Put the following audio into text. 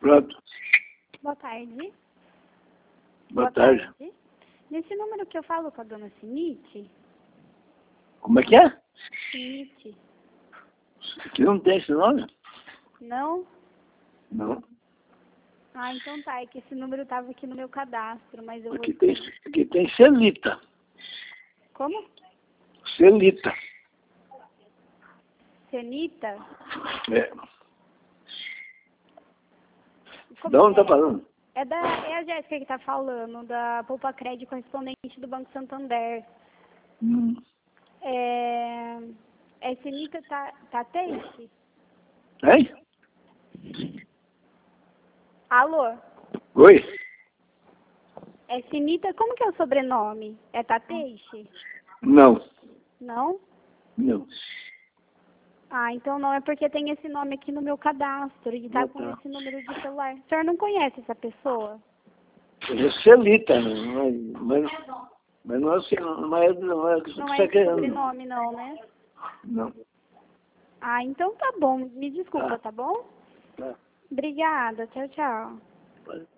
Pronto. Boa tarde. Boa tarde. Nesse número que eu falo com a dona Sinite? Como é que é? Sinite. Aqui não tem esse nome? Não? Não. Ah, então tá. É que esse número tava aqui no meu cadastro, mas eu Aqui vou... tem Celita. Como? Celita. Senita? É. Como Da onde é? tá falando? É a Jéssica que tá falando, da Poupa Crédito correspondente do Banco Santander. É Senita Tateixe? Hein? Alô? Oi? É Sinita, como que é o sobrenome? É Tateixe? Não. Não? Não. Ah, então não, é porque tem esse nome aqui no meu cadastro e tá com esse número de celular. O senhor não conhece essa pessoa? É Celita, mas não é assim, não é Não é esse sobrenome não, né? Não. Ah, então tá bom. Me desculpa, tá bom? Tá. Obrigada. Tchau, tchau.